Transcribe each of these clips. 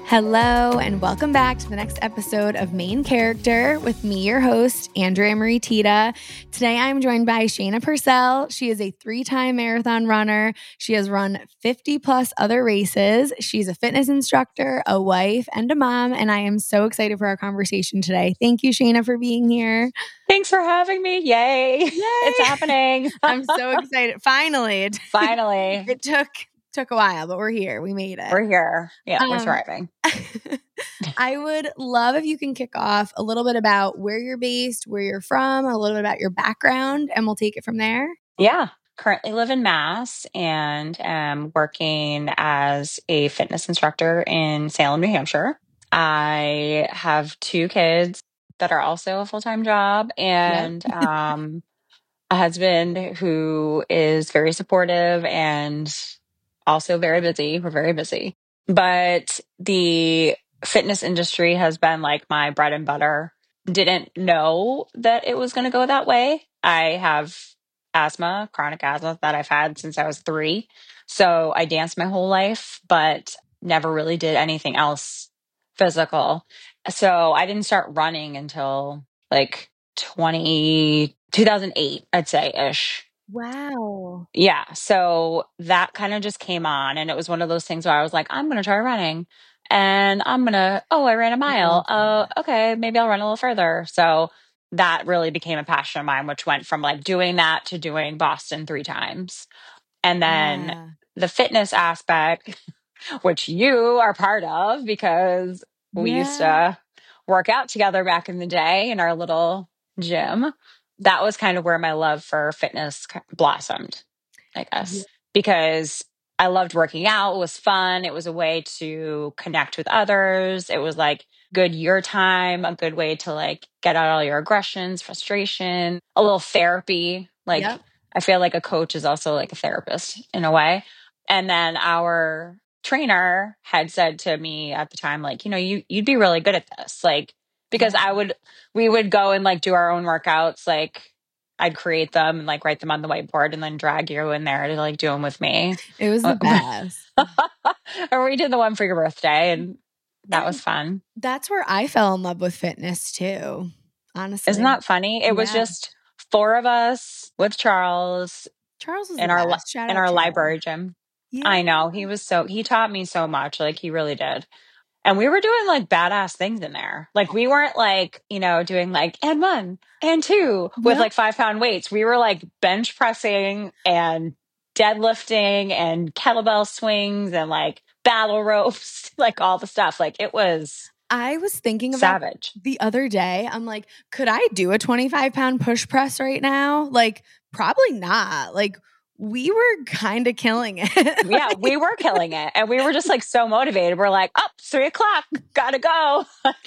Hello, and welcome back to the next episode of Main Character with me, your host, Andrea Marie Tita. Today, I'm joined by Shayna Purcell. She is a 3-time marathon runner. She has run 50 plus other races. She's a fitness instructor, a wife, and a mom, and I am so excited for our conversation today. Thank you, Shayna, for being here. Thanks for having me. Yay. It's happening. I'm so excited. Finally. Finally. It took a while, but we're here. We made it. We're here. Yeah, we're thriving. I would love if you can kick off a little bit about where you're based, where you're from, a little bit about your background, and we'll take it from there. Yeah. Currently live in Mass and am working as a fitness instructor in Salem, New Hampshire. I have 2 kids that are also a full-time job and a husband who is very supportive and also very busy. We're very busy. But the fitness industry has been like my bread and butter. Didn't know that it was going to go that way. I have asthma, chronic asthma that I've had since I was 3. So I danced my whole life, but never really did anything else physical. So I didn't start running until like 2008, I'd say ish. Wow. Yeah. So that kind of just came on. And it was one of those things where I was like, I'm going to try running. And I ran a mile. Okay, maybe I'll run a little further. So that really became a passion of mine, which went from like doing that to doing Boston 3 times. And then Yeah. the fitness aspect, which you are part of because we used to work out together back in the day in our little gym. That was kind of where my love for fitness blossomed, I Yeah. guess, because I loved working out. It was fun. It was a way to connect with others. It was like good your time, a good way to like get out all your aggressions, frustration, a little therapy. Like Yep. I feel like a coach is also like a therapist in a way. And then our trainer had said to me at the time, like, you'd be really good at this. Like, because we would go and like do our own workouts. Like I'd create them and like write them on the whiteboard and then drag you in there to like do them with me. It was the best. Or we did the one for your birthday and that And was fun. that's where I fell in love with fitness too, honestly. Isn't that funny? It was just 4 of us with Charles Charles was in the our best. Shout in out our Charles. library gym. Yeah. I know. He taught me so much. Like he really did. And we were doing like badass things in there. Like we weren't like, doing like and 1 and 2 with Yep. like 5-pound weights. We were like bench pressing and deadlifting and kettlebell swings and like battle ropes, like all the stuff. Like it was I was thinking of that savage. the other day. I'm like, could I do a 25-pound push press right now? Like, probably not. Like, we were kind of killing it. Yeah, we were killing it. And we were just like so motivated. We're like, up 3:00, gotta go.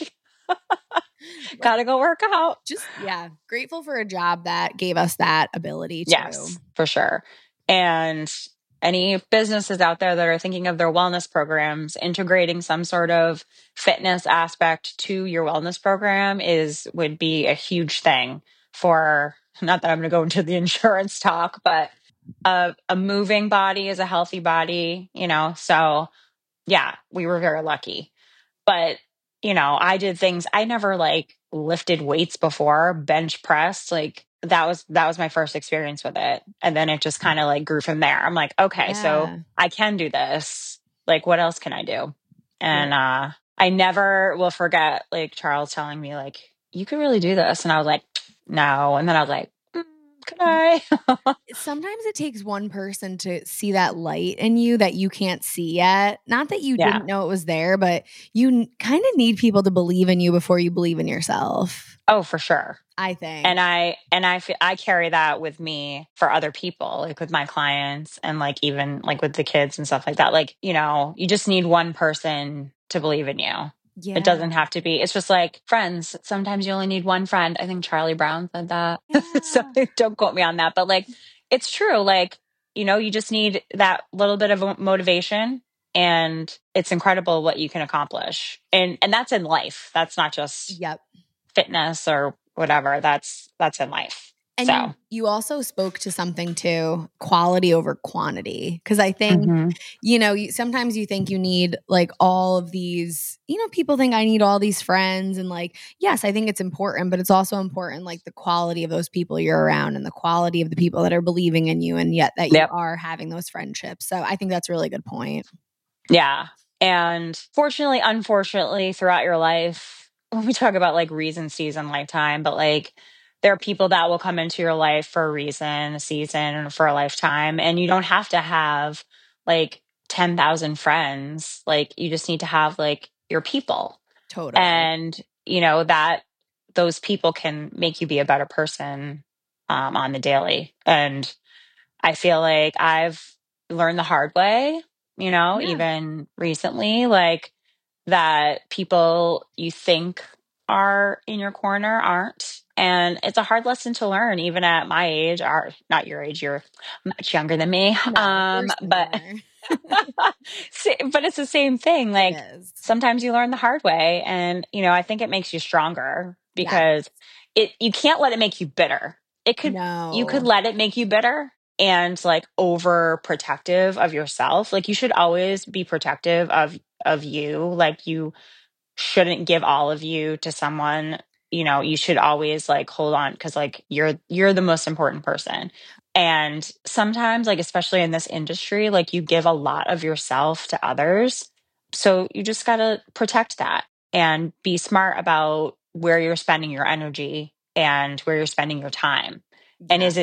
Gotta go work out. Grateful for a job that gave us that ability too. Yes, for sure. And any businesses out there that are thinking of their wellness programs, integrating some sort of fitness aspect to your wellness program would be a huge thing for, not that I'm going to go into the insurance talk, but a moving body is a healthy body, So yeah, we were very lucky. But, I did things I never like lifted weights before, bench press, like that was my first experience with it. And then it just kind of like grew from there. I'm like, okay, so I can do this. Like what else can I do? And I never will forget like Charles telling me like, you could really do this. And I was like, no. And then I was like, could I? Sometimes it takes one person to see that light in you that you can't see yet. Not that you didn't know it was there, but you kind of need people to believe in you before you believe in yourself. Oh, for sure. I think. And I feel I carry that with me for other people, like with my clients and like even like with the kids and stuff like that. Like, you just need one person to believe in you. Yeah. It doesn't have to be. It's just like friends. Sometimes you only need one friend. I think Charlie Brown said that. Yeah. So don't quote me on that, but like it's true. Like, you just need that little bit of motivation and it's incredible what you can accomplish. And that's in life. That's not just fitness or whatever. That's in life. And So, you also spoke to something too, quality over quantity. Because I think, mhm. sometimes you think you need like all of these, people think I need all these friends. And like, yes, I think it's important, but it's also important like the quality of those people you're around and the quality of the people that are believing in you and yet that you Yep. are having those friendships. So I think that's a really good point. Yeah. And fortunately, unfortunately, throughout your life, when we talk about like reason, season, lifetime, but like there are people that will come into your life for a reason, a season, and for a lifetime. And you don't have to have like 10,000 friends. Like you just need to have like your people. Totally. And, that those people can make you be a better person on the daily. And I feel like I've learned the hard way, Yeah. even recently, like that people you think are in your corner aren't. And it's a hard lesson to learn, even at my age, or not your age, you're much younger than me. No, we're But similar. but it's the same thing. It Like is. sometimes you learn the hard way, and I think it makes you stronger Yeah. because you can't let it make you bitter. It could You could No. let it make you bitter and like overprotective of yourself. Like you should always be protective of you. Like you shouldn't give all of you to someone. You should always like hold on because like you're the most important person. And sometimes, like especially in this industry, like you give a lot of yourself to others. So you just gotta protect that and be smart about where you're spending your energy and where you're spending your time. And Yeah.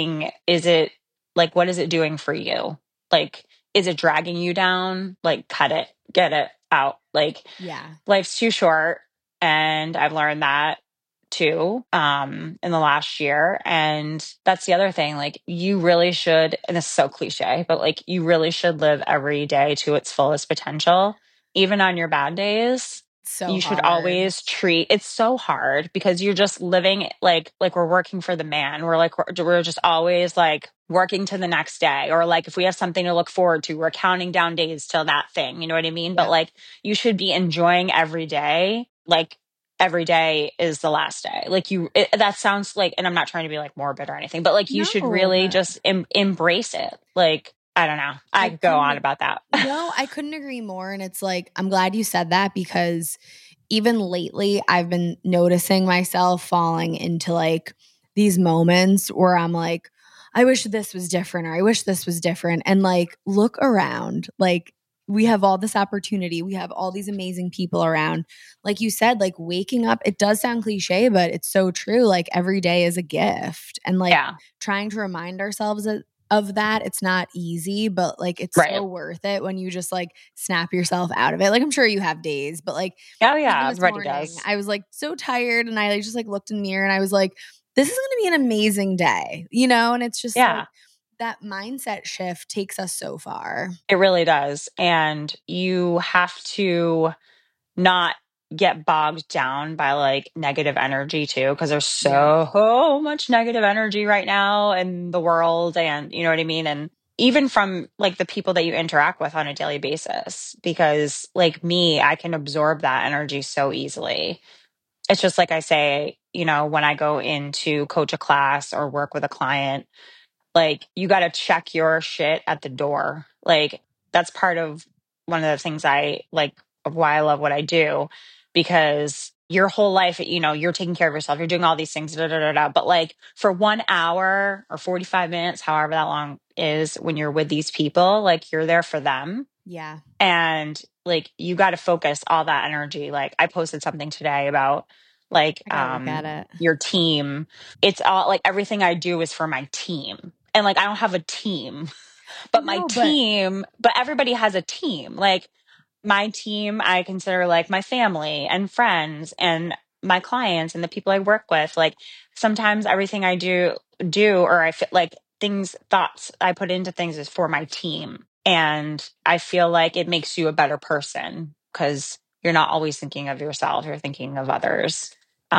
is it like what is it doing for you? Like, is it dragging you down? Like cut it, get it out. Like Yeah. life's too short, and I've learned that too in the last year. And that's the other thing, like you really should, and this is so cliche, but like you really should live every day to its fullest potential, even on your bad days. So You should hard. always treat it's so hard because you're just living like we're working for the man. We're just always like working to the next day, or like if we have something to look forward to, we're counting down days till that thing, you know what I mean? But Yep. like you should be enjoying every day. Like every day is the last day. Like that sounds like, and I'm not trying to be like morbid or anything, but like you should No, really but just embrace it. Like, I don't know. I I could go couldn't on about that. no, I couldn't agree more. And it's like, I'm glad you said that because even lately, I've been noticing myself falling into like these moments where I'm like, I wish this was different or I wish this was different. And like, look around. Like, we have all this opportunity. We have all these amazing people around. Like you said, like waking up, it does sound cliche, but it's so true. Like, every day is a gift. And like, Yeah. trying to remind ourselves of that, it's not easy, but like, it's Right. so worth it when you just like snap yourself out of it. Like, I'm sure you have days, but like, Oh even yeah. this Everybody morning, does. I was like so tired and I like, just like looked in the mirror and I was like, this is going to be an amazing day. And it's just like Yeah. that mindset shift takes us so far. It really does. And you have to not get bogged down by like negative energy too, because there's Yeah. so much negative energy right now in the world. And you know what I mean? And even from like the people that you interact with on a daily basis, because like me, I can absorb that energy so easily. It's just like I say, when I go in to coach a class or work with a client, like you got to check your shit at the door. Like that's part of one of the things I like of why I love what I do, because your whole life, you're taking care of yourself, you're doing all these things, da, da, da, da. But like for 1 hour or 45 minutes, however that long is, when you're with these people, like you're there for them. Yeah. And like you got to focus all that energy. Like I posted something today about like I got to look at it. your team. It's all like everything I do is for my team. And like I don't have a team, but my No, but team, but everybody has a team. Like my team I consider like my family and friends and my clients and the people I work with. Like sometimes everything I do or I feel like thoughts I put into things is for my team. And I feel like it makes you a better person because you're not always thinking of yourself, you're thinking of others.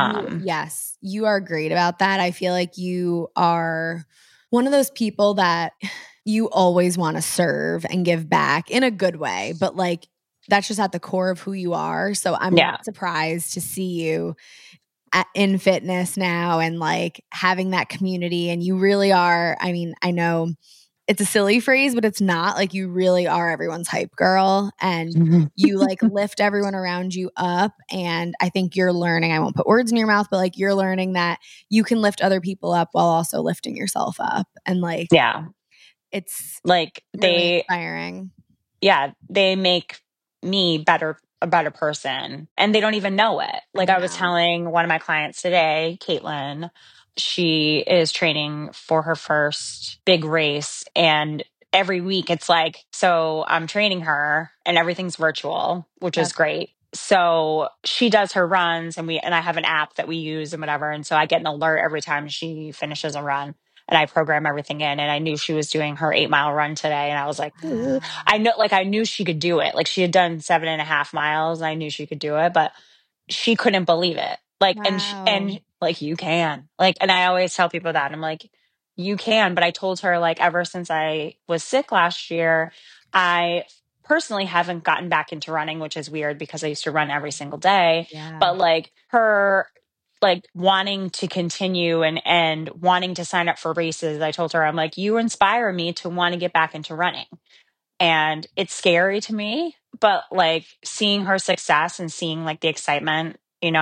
yes, you are great about that. I feel like you are one of those people that you always want to serve and give back in a good way, but like that's just at the core of who you are. So I'm Yeah. not surprised to see you in fitness now and like having that community. And you really are, I mean, I know it's a silly phrase, but it's not. Like you really are everyone's hype girl and you like lift everyone around you up. And I think you're learning, I won't put words in your mouth, but like you're learning that you can lift other people up while also lifting yourself up. And like, Yeah. it's Like really inspiring. Yeah, they make me a better person, and they don't even know it. Like I was telling one of my clients today, Caitlin, she is training for her first big race, and every week it's like, so I'm training her and everything's virtual, which is great. So she does her runs and I have an app that we use and whatever. And so I get an alert every time she finishes a run and I program everything in. And I knew she was doing her 8-mile run today. And I was like, ooh. I knew she could do it. Like she had done 7.5 miles. And I knew she could do it, but she couldn't believe it. Like, and like, you can like, and I always tell people that I'm like, you can, but I told her like, ever since I was sick last year, I personally haven't gotten back into running, which is weird because I used to run every single day, but like her, like wanting to continue and wanting to sign up for races. I told her, I'm like, you inspire me to want to get back into running. And it's scary to me, but like seeing her success and seeing like the excitement,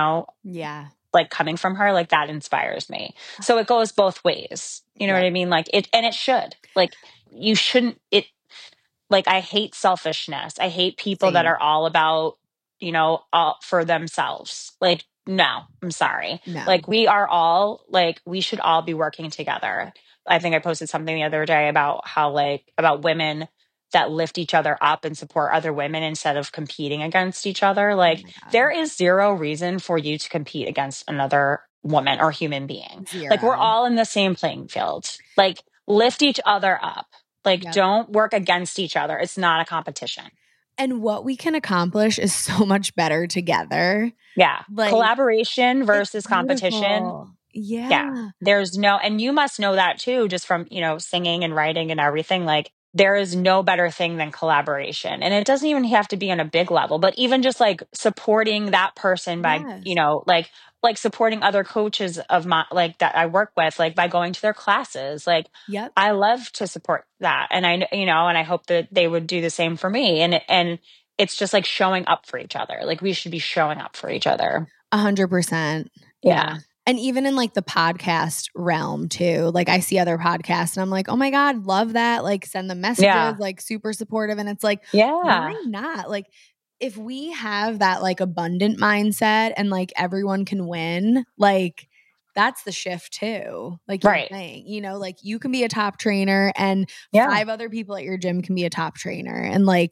like coming from her, like that inspires me. So it goes both ways. You know what I mean? Like it should. Like you shouldn't like I hate selfishness. I hate people that are all about, all for themselves. Like no, I'm sorry. No. Like we are all like we should all be working together. I think I posted something the other day about how like about women that lift each other up and support other women instead of competing against each other. Like there is zero reason for you to compete against another woman or human being. Like we're all in the same playing field. Like lift each other up. Like don't work against each other. It's not a competition. And what we can accomplish is so much better together. Yeah. Like, collaboration versus competition. Yeah. There's and you must know that too, just from, singing and writing and everything. Like there is no better thing than collaboration. And it doesn't even have to be on a big level, but even just like supporting that person by, like supporting other coaches of my, like that I work with, like by going to their classes. Like, I love to support that. And and I hope that they would do the same for me. And it's just like showing up for each other. Like we should be showing up for each other. 100%. Yeah. And even in like the podcast realm too, like I see other podcasts and I'm like, oh my God, love that. Like send them messages, like super supportive. And it's like, why not? Like if we have that like abundant mindset and like everyone can win, like that's the shift too. Like you're saying, like you can be a top trainer and 5 other people at your gym can be a top trainer. And like,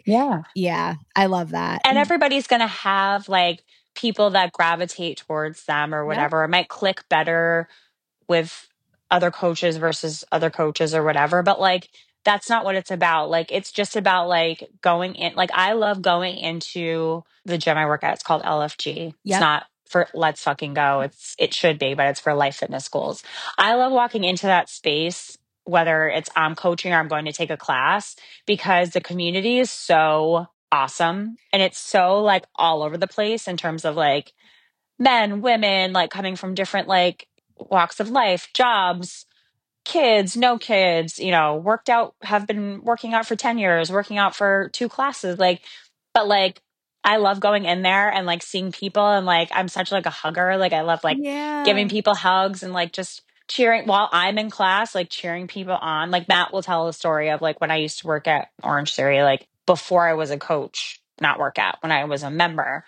I love that. And everybody's going to have like people that gravitate towards them or whatever. It might click better with other coaches versus other coaches or whatever. But like, that's not what it's about. Like, it's just about like going in. Like, I love going into the gym I work at. It's called LFG. It's not for Let's Fucking Go. It should be, but it's for Life Fitness Schools. I love walking into that space, whether it's I'm coaching or I'm going to take a class, because the community is so awesome. And it's so like all over the place in terms of like men, women, like coming from different like walks of life, jobs, kids, no kids, have been working out for 10 years, working out for 2 classes. Like, but like, I love going in there and like seeing people and like, I'm such like a hugger. Like I love like giving people hugs and like just cheering while I'm in class, like cheering people on. Like Matt will tell a story of like when I used to work at Orange Theory, like before I was a coach, not work out, when I was a member.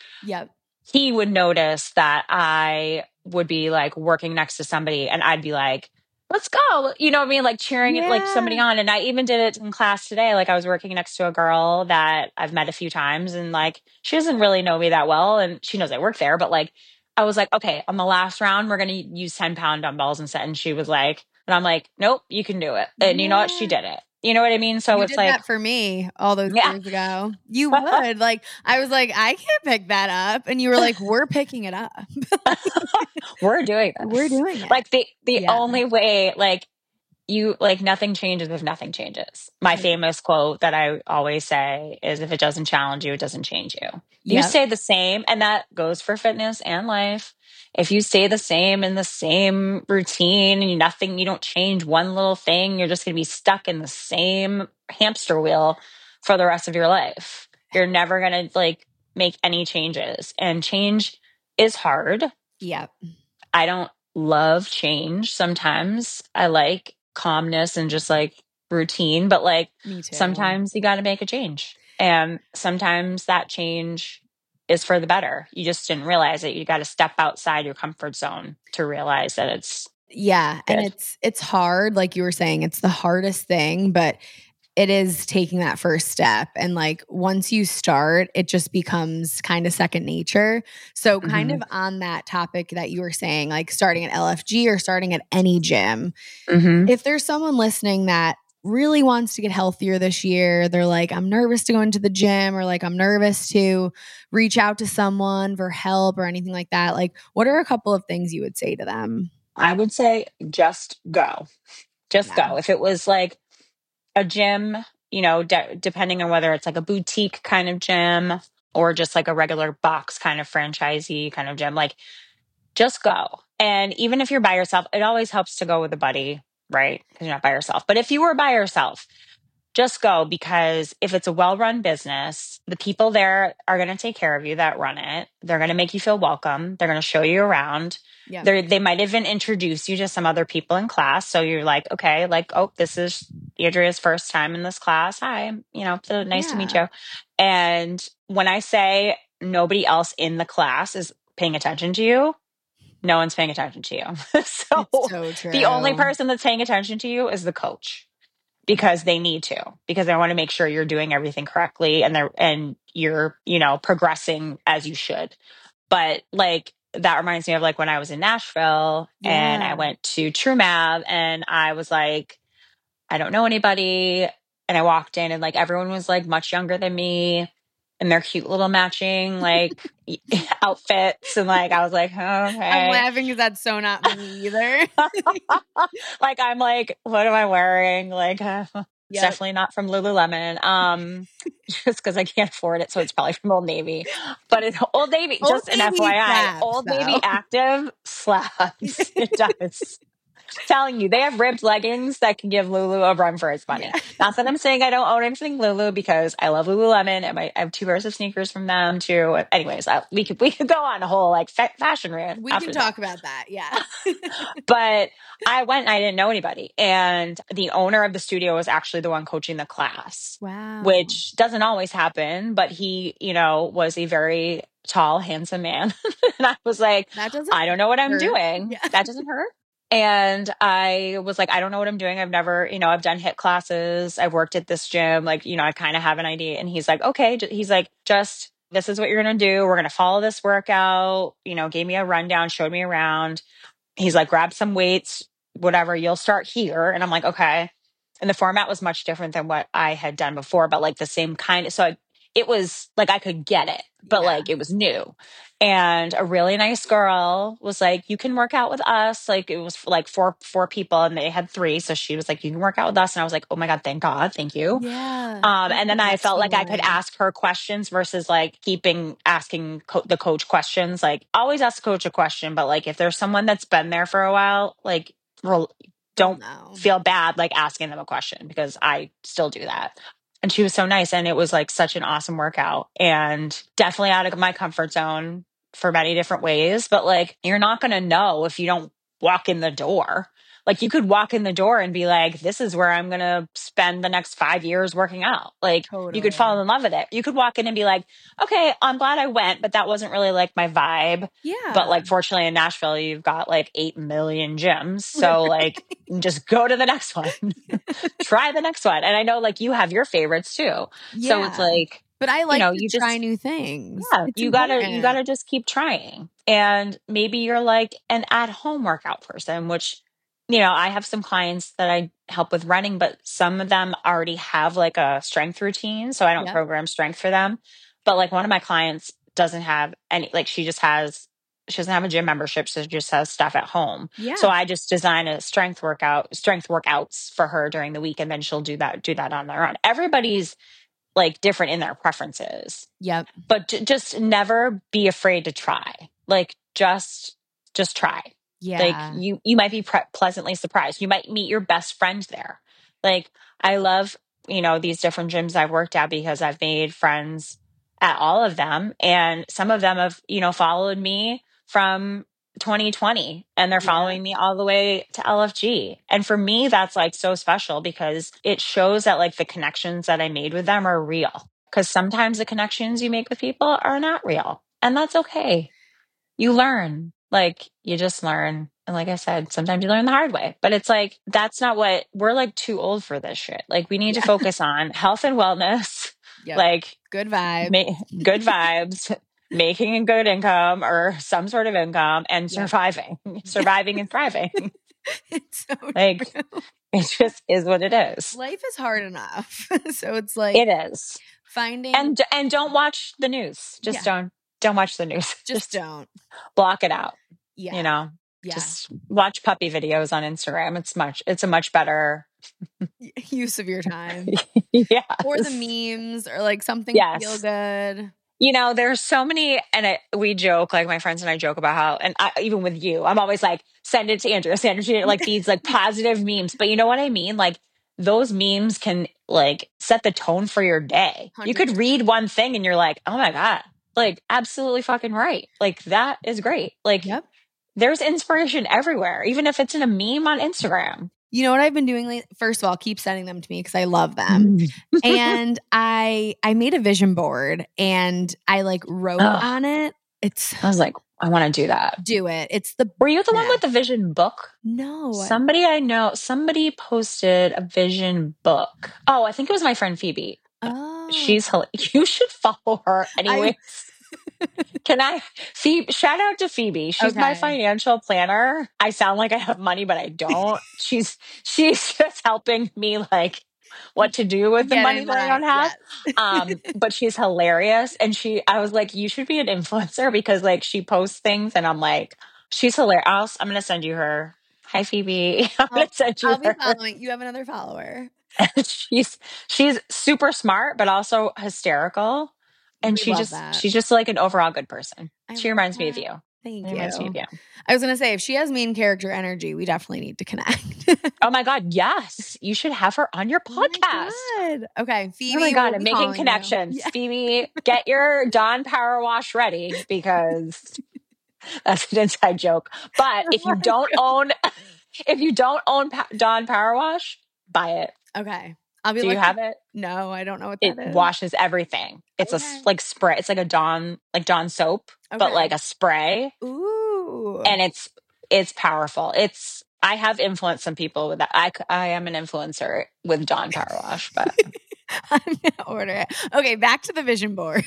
He would notice that I would be like working next to somebody and I'd be like, let's go. You know what I mean? Like cheering like somebody on. And I even did it in class today. Like I was working next to a girl that I've met a few times and like, she doesn't really know me that well. And she knows I work there, but like, I was like, okay, on the last round, we're going to use 10-pound dumbbells and set. And she was like, and I'm like, nope, you can do it. And you know what? She did it. You know what I mean? So you it's did like that for me all those years ago. You would like, I was like, I can't pick that up. And you were like, we're picking it up. We're doing this. We're doing it. Like the only way, like you like nothing changes if nothing changes. My Totally. famous quote that I always say is if it doesn't challenge you, it doesn't change you. You Yep. stay the same, and that goes for fitness and life. If you stay the same in the same routine and you don't change one little thing, you're just going to be stuck in the same hamster wheel for the rest of your life. You're never going to like make any changes. And change is hard. Yep. I don't love change sometimes. I like calmness and just like routine, but like Me too. sometimes you got to make a change. And sometimes that change is for the better. You just didn't realize it. You got to step outside your comfort zone to realize that it's Yeah, and good. it's hard, like you were saying, it's the hardest thing, but it is taking that first step, and like once you start, it just becomes kind of second nature. So kind Hmm. of on that topic that you were saying, like starting at LFG or starting at any gym, Hmm. if there's someone listening that really wants to get healthier this year, they're like, I'm nervous to go into the gym, or like I'm nervous to reach out to someone for help or anything like that. Like, what are a couple of things you would say to them? I would say just go. Just Yeah. go. If it was like a gym, depending on whether it's like a boutique kind of gym or just like a regular box kind of franchisee kind of gym, like just go. And even if you're by yourself, it always helps to go with a buddy, right? Because you're not by yourself. But if you were by yourself, just go, because if it's a well run business, the people there are going to take care of you that run it. They're going to make you feel welcome. They're going to show you around. Yeah. They might even introduce you to some other people in class. So you're like, okay, like, oh, this is Adria's first time in this class. Hi, so nice to meet Yeah. you. And when I say nobody else in the class is paying attention to you, no one's paying attention to you. It's So so the only true. person that's paying attention to you is the coach, because they need to, because they want to make sure you're doing everything correctly and you're progressing as you should. But like that reminds me of like when I was in Nashville and I Yeah. went to TrueMav and I was like, I don't know anybody, and I walked in and like everyone was like much younger than me and their cute little matching like outfits, and like I was like, oh, I'm okay. laughing because that's so not me either. Like I'm like, what am I wearing? Like it's Yep. definitely not from Lululemon. Just because I can't afford it, so it's probably from Old Navy. But it's Old Navy, Old just an Navy FYI, slaps Old Navy though. Active slaps. It does. Telling you, they have ripped leggings that can give Lulu a run for its money. Yeah. Not that I'm saying I don't own anything Lulu, because I love Lululemon and I have two pairs of sneakers from them too. Anyways, we could go on a whole like fashion rant We can after that. talk about that. Yeah. But I went and I didn't know anybody. And the owner of the studio was actually the one coaching the class, Wow. which doesn't always happen. But he, was a very tall, handsome man. And I was like, That doesn't I don't know what I'm hurt. doing. Yeah. That doesn't hurt. And I was like, I don't know what I'm doing. I've never, I've done HIIT classes. I've worked at this gym. Like, I kind of have an idea. And he's like, okay. He's like, just, this is what you're going to do. We're going to follow this workout. Gave me a rundown, showed me around. He's like, grab some weights, whatever, you'll start here. And I'm like, okay. And the format was much different than what I had done before, but like the same kind of, it was like I could get it, but Yeah. like it was new. And a really nice girl was like, you can work out with us. Like it was for like four people and they had three. So she was like, you can work out with us. And I was like, oh my God, thank God. Thank you. Yeah. That's And the then I best felt like I could feeling. ask her questions versus like keeping asking the coach questions. Like always ask the coach a question, but like if there's someone that's been there for a while, like They'll don't know. feel bad like asking them a question, because I still do that. And she was so nice, and it was like such an awesome workout and definitely out of my comfort zone for many different ways. But like you're not going to know if you don't walk in the door. Like you could walk in the door and be like, this is where I'm going to spend the next 5 years working out. Like you could fall Totally. in love with it. You could walk in and be like, okay, I'm glad I went, but that wasn't really like my vibe. But Yeah. like, fortunately in Nashville, you've got like 8 million gyms. So like, just go to the next one, try the next one. And I know like you have your favorites too. So it's Yeah. like, But I like to you try just, new things. yeah, It's you gotta important. just keep trying. And maybe you're like an at-home workout person, which, I have some clients that I help with running, but some of them already have like a strength routine. So I don't Yep. program strength for them. But like one of my clients doesn't have any, like she just has she doesn't have a gym membership, so she just has stuff at home. So Yeah. I just design a strength workouts for her during the week, and then she'll do that on their own. Everybody's like different in their preferences, Yep. but just never be afraid to try. Like just try. Like Yeah. you might be pleasantly surprised. You might meet your best friend there. Like I love, these different gyms I've worked at because I've made friends at all of them, and some of them have, followed me from 2020, and they're Yeah. following me all the way to LFG. And for me, that's like so special because it shows that like the connections that I made with them are real. Because sometimes the connections you make with people are not real, and that's okay. You learn, like you just learn. And like I said, sometimes you learn the hard way, but it's like, that's not what we're like too old for this shit. Like we need to Yeah. focus on health and wellness, Yep. like Good vibe. good vibes, making a good income or some sort of income, and Yep. surviving and thriving. It's so Like true. it just is what it is. Life is hard enough. So it's like It is. finding, And don't watch the news. Just yeah, don't watch the news. just Just don't. block it out. Yeah. You know, Yeah. just watch puppy videos on Instagram. It's a much better. Use of your time. Or the Yes. memes or like something feel Yes. good. There's so many, and we joke, like my friends and I joke about how, and even with you, I'm always like, send it to Andrea, send it to like these like positive memes. But you know what I mean? Like those memes can like set the tone for your day. You could 100%. read one thing and you're like, oh my God, like absolutely fucking right. Like that is great. Like Yep. there's inspiration everywhere, even if it's in a meme on Instagram. You know what I've been doing lately? First of all, keep sending them to me because I love them. And I made a vision board and I like wrote Ugh, on it. It's I was like, I want to do that. do it. It's the Were you the one with best. the vision book? No. Somebody I know, somebody posted a vision book. Oh, I think it was my friend Phoebe. Oh. She's you should follow her anyways. Can I? Phoebe, shout out to Phoebe. She's my Okay. financial planner. I sound like I have money, but I don't. She's just helping me like what to do with the Get money in that I line. don't have. Yes. But she's hilarious. And I was like, you should be an influencer because like she posts things and I'm like, she's hilarious. I'm gonna send you her. Hi Phoebe. I'm gonna send you I'll be her. following. You have another follower. She's super smart, but also hysterical. And We love that. she's just like an overall good person. I She love reminds me of that. you. Thank She reminds me of you. you. I was going to say, if she has main character energy, we definitely need to connect. Oh my God, yes. You should have her on your Oh my podcast. God. Okay. Phoebe, Oh my God, we'll I'm be making calling you. connections. Yeah. Phoebe, get your Dawn Power Wash ready because that's an inside joke. But Oh if you my don't God. own Dawn Power Wash, buy it. Okay. I'll be Do you looking. have it? No, I don't know what It that is. washes everything. It's Okay. like spray. It's like a like Dawn soap, but Okay. like a spray. Ooh. And it's powerful. I have influenced some people with that. I am an influencer with Dawn Power Wash, but I'm going to order it. Okay. Back to the vision board.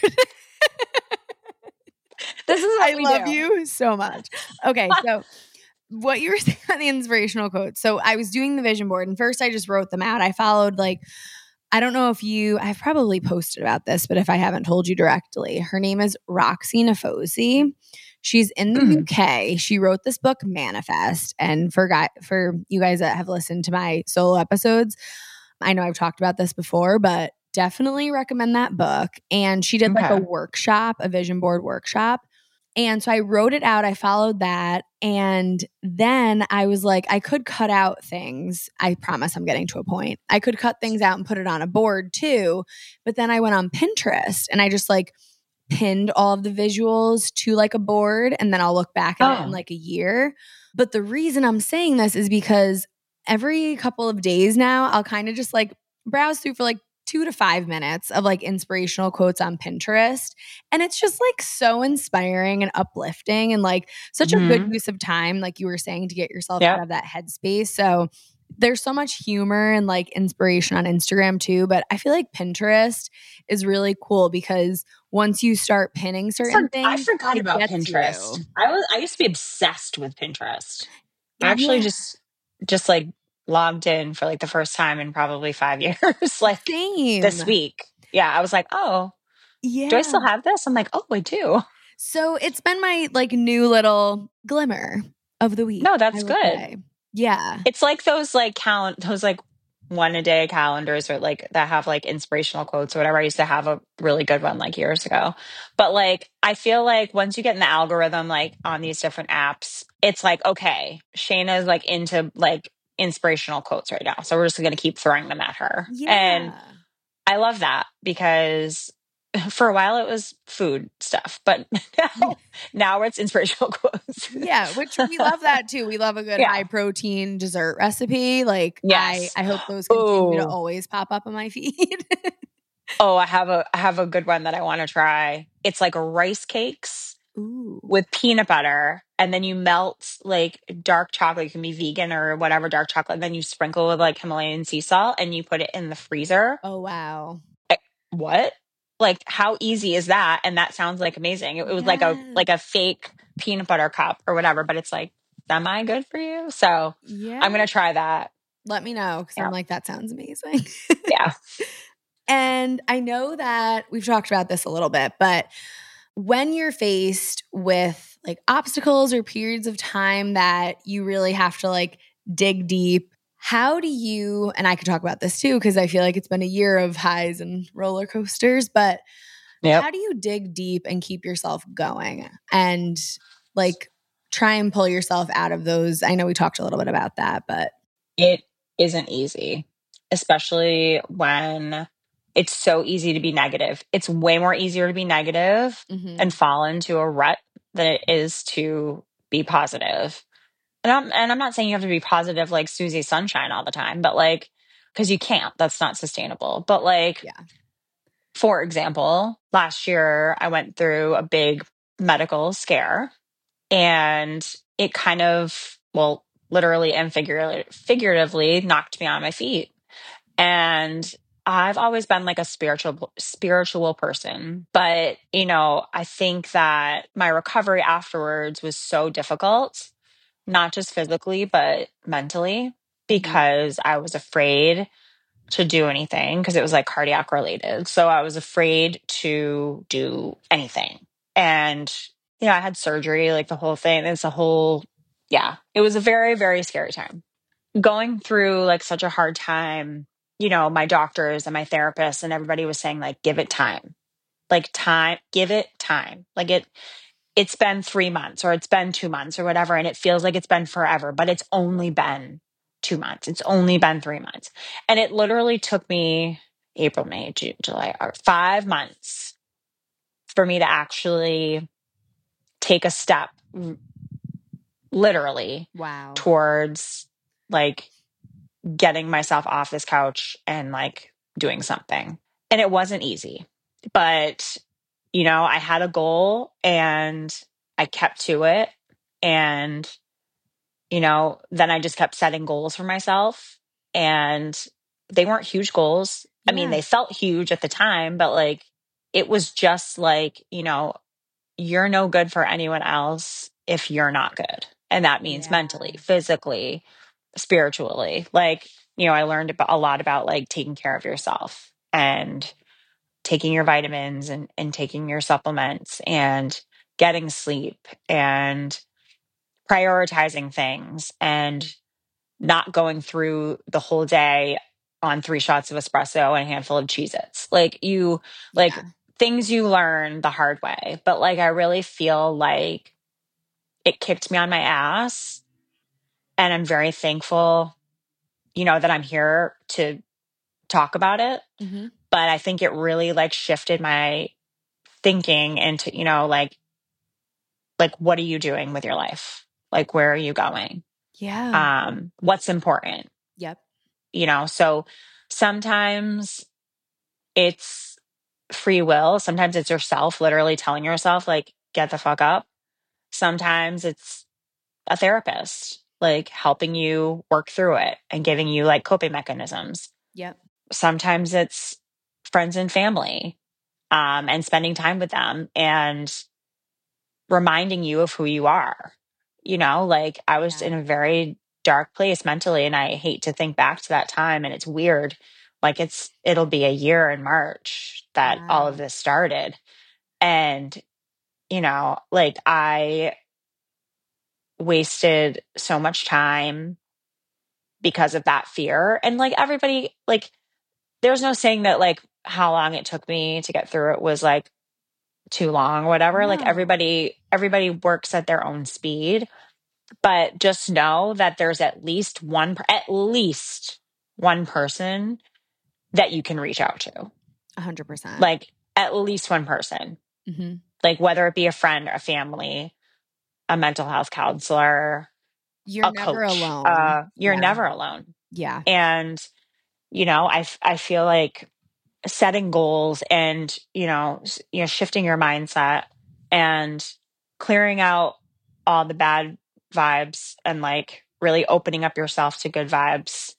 this is what I we love do. you so much. Okay. So what you were saying on the inspirational quotes. So I was doing the vision board and first I just wrote them out. I followed I don't know if I've probably posted about this, but if I haven't told you directly, her name is Roxy Nafosi. She's in the UK. She wrote this book, Manifest. And for you guys that have listened to my solo episodes, I know I've talked about this before, but definitely recommend that book. And she did like a workshop, a vision board workshop. And so I wrote it out. I followed that. And then I was like, I could cut out things. I promise I'm getting to a point. I could cut things out and put it on a board too. But then I went on Pinterest and I just like pinned all of the visuals to like a board. And then I'll look back at it in like a year. But the reason I'm saying this is because every couple of days now, I'll kind of just like browse through for like 2 to 5 minutes of like inspirational quotes on Pinterest. And it's just like so inspiring and uplifting and like such a good use of time, like you were saying, to get yourself out of that headspace. So there's so much humor and like inspiration on Instagram too. But I feel like Pinterest is really cool because once you start pinning certain things, I forgot about Pinterest. You. I used to be obsessed with Pinterest. I actually Yeah. just like logged in for like the first time in probably 5 years, like Same. this week. Yeah, I was like, oh, Yeah. do I still have this? I'm like, oh, I do. So it's been my like new little glimmer of the week, No, I that's would good. say. Yeah. It's like those like those like one a day calendars or like that have like inspirational quotes or whatever. I used to have a really good one like years ago. But like I feel like once you get in the algorithm like on these different apps, it's like, okay, Shayna's like into like inspirational quotes right now. So we're just gonna keep throwing them at her. And Yeah. I love that because for a while it was food stuff, but now it's inspirational quotes. Yeah, which we love that too. We love a good high Yeah. protein dessert recipe. Like Yes. I hope those continue to Oh, always pop up on my feed. oh, I have a good one that I want to try. It's like rice cakes Ooh. with peanut butter, and then you melt like dark chocolate. You can be vegan or whatever dark chocolate. And then you sprinkle with like Himalayan sea salt, and you put it in the freezer. Oh wow. Eh, What? Like how easy is that? And that sounds like amazing. It was Yeah. like a fake peanut butter cup or whatever, but it's like semi good for you. So I'm Yeah. gonna try that. Let me know because I'm Yeah, like, that sounds amazing. yeah, And I know that we've talked about this a little bit, but when you're faced with like obstacles or periods of time that you really have to like dig deep, how do you, and I could talk about this too, because I feel like it's been a year of highs and roller coasters, but yep. how do you dig deep and keep yourself going and like try and pull yourself out of those? I know we talked a little bit about that, but It isn't easy, especially when it's so easy to be negative. It's way more easier to be negative and mhm, fall into a rut than it is to be positive. And I'm not saying you have to be positive like Susie Sunshine all the time, but like because you can't. That's not sustainable. But like yeah. for example, last year I went through a big medical scare and it kind of, well, literally and figuratively knocked me on my feet. And I've always been like a spiritual person, but you know, I think that my recovery afterwards was so difficult, not just physically, but mentally, Mhm. because I was afraid to do anything because it was like cardiac related. So I was afraid to do anything. And, you know, I had surgery, like the whole thing. It's a whole, yeah, it was a very, very scary time. Going through like such a hard time, you know, my doctors and my therapists and everybody was saying, like, give it time. Like, time, give it time. Like, it's been 3 months or it's been 2 months or whatever. And it feels like it's been forever, but it's only been 2 months. It's only been 3 months. And it literally took me April, May, June, July, 5 months for me to actually take a step, literally, Wow. towards like getting myself off this couch and like doing something. And it wasn't easy, but you know, I had a goal and I kept to it. And, you know, then I just kept setting goals for myself and they weren't huge goals. I mean, Yeah. they felt huge at the time, but like it was just like, you know, you're no good for anyone else if you're not good. And that means Yeah. mentally, physically, spiritually. Like, you know, I learned about, a lot about like taking care of yourself and taking your vitamins and taking your supplements and getting sleep and prioritizing things and not going through the whole day on 3 shots of espresso and a handful of Cheez Its. Like you, like Yeah. things you learn the hard way. But like, I really feel like it kicked me on my ass. And I'm very thankful, you know, that I'm here to talk about it. Mhm. But I think it really like shifted my thinking into, you know, like what are you doing with your life? Like where are you going? Yeah. What's important? Yep. You know, so sometimes it's free will. Sometimes it's yourself literally telling yourself, like, get the fuck up. Sometimes it's a therapist, like helping you work through it and giving you like coping mechanisms. Yep. Sometimes it's friends and family, and spending time with them and reminding you of who you are. You know, like I was Yeah. in a very dark place mentally, and I hate to think back to that time. And it's weird. Like it'll be a year in March that all of Wow. this started. And like I wasted so much time because of that fear. And like everybody, like there's no saying that like how long it took me to get through it was like too long or whatever. Like No. everybody works at their own speed, but just know that there's at least one person that you can reach out to. 100%. Like at least one person. Mm-hmm. Like whether it be a friend, a family, a mental health counselor, You're a never coach. alone. You're Yeah. never alone. Yeah. And I feel like setting goals and shifting your mindset and clearing out all the bad vibes and like really opening up yourself to good vibes.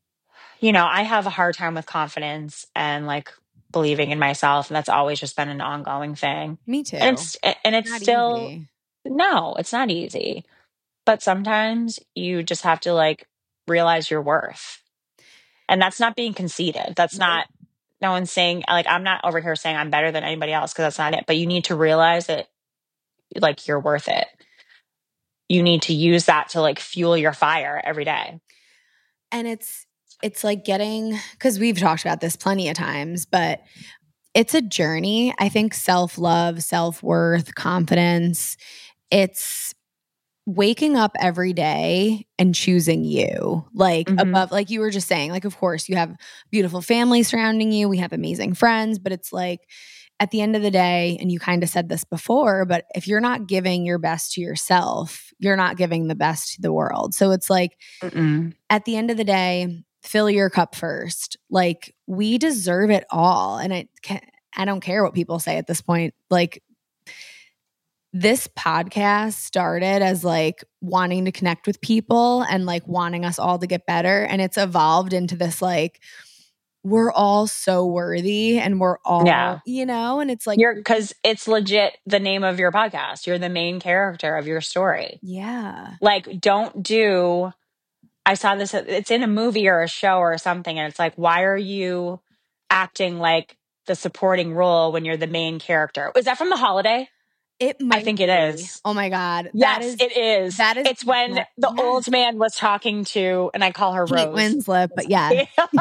I have a hard time with confidence and like believing in myself, and that's always just been an ongoing thing. Me And too. it's Not still easy. no, it's not easy. But sometimes you just have to like realize your worth. And that's not being conceited. That's Nope. not no one's saying like I'm not over here saying I'm better than anybody else because that's not it. But you need to realize that like you're worth it. You need to use that to like fuel your fire every day. And it's like because we've talked about this plenty of times, but it's a journey. I think self-love, self-worth, confidence, it's waking up every day and choosing you, like above, like you were just saying, like, of course you have beautiful family surrounding you. We have amazing friends, but it's like at the end of the day, and you kind of said this before, but if you're not giving your best to yourself, you're not giving the best to the world. So it's like at the end of the day, fill your cup first. Like we deserve it all. And I don't care what people say at this point. Like this podcast started as like wanting to connect with people and like wanting us all to get better. And it's evolved into this like, we're all so worthy and we're all, and it's like, because it's legit the name of your podcast. You're the main character of your story. Yeah. Like, I saw this, it's in a movie or a show or something. And it's like, why are you acting like the supporting role when you're the main character? Was that from The Holiday? It might I think it is. Oh my God. Yes, it is. It's when the old man was talking to, and I call her Kate Rose. Winslet, but yeah.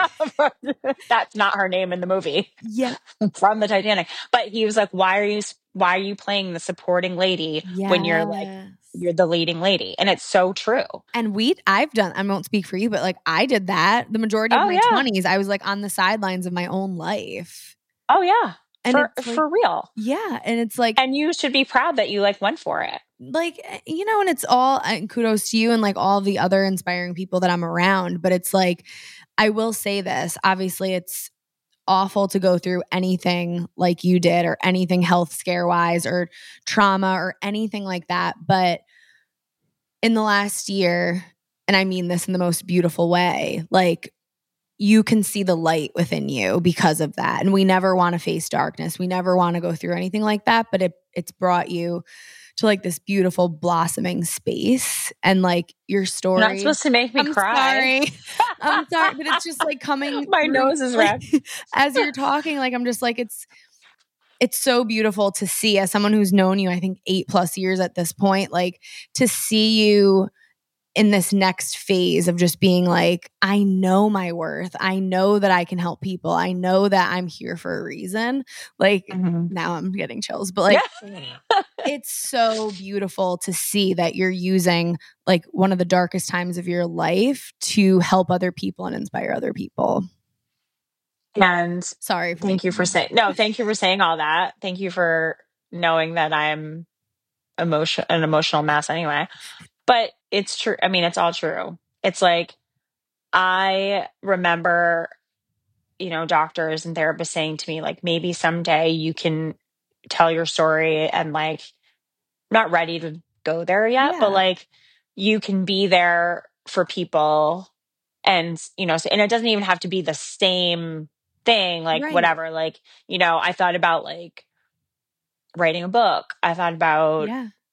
That's not her name in the movie. Yeah. From the Titanic. But he was like, why are you playing the supporting lady when you're the leading lady? And it's so true. And I won't speak for you, but like I did that the majority of my 20s. I was like on the sidelines of my own life. Oh yeah. And for real. Yeah. And it's like, and you should be proud that you like went for it. Like, and it's all kudos to you and like all the other inspiring people that I'm around. But it's like, I will say this, obviously it's awful to go through anything like you did or anything health scare wise or trauma or anything like that. But in the last year, and I mean this in the most beautiful way, like you can see the light within you because of that. And we never want to face darkness. We never want to go through anything like that, but it's brought you to like this beautiful blossoming space. And like your story. You're not supposed to make me cry. I'm sorry, but it's just like coming. My nose is red. As you're talking, like I'm just like, it's so beautiful to see as someone who's known you, I think 8+ years at this point, like to see you in this next phase of just being like, I know my worth. I know that I can help people. I know that I'm here for a reason. Like now I'm getting chills, but like it's so beautiful to see that you're using like one of the darkest times of your life to help other people and inspire other people. And sorry. Thank you for saying all that. Thank you for knowing that I'm an emotional mess anyway. But it's true. I mean, it's all true. It's like, I remember, doctors and therapists saying to me, like, maybe someday you can tell your story and like, not ready to go there yet, but like you can be there for people and, and it doesn't even have to be the same thing, like whatever, like, I thought about like writing a book. I thought about,